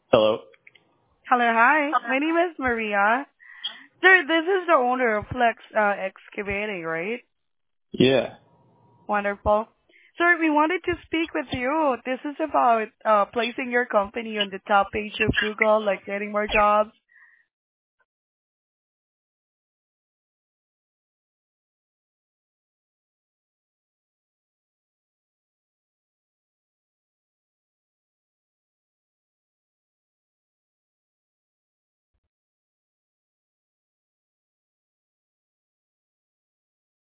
Hello. Hello, hi. My name is Maria. Sir, this is the owner of Flex Excavating, right? Yeah. Wonderful. Sir, we wanted to speak with you. This is about placing your company on the top page of Google, like getting more jobs.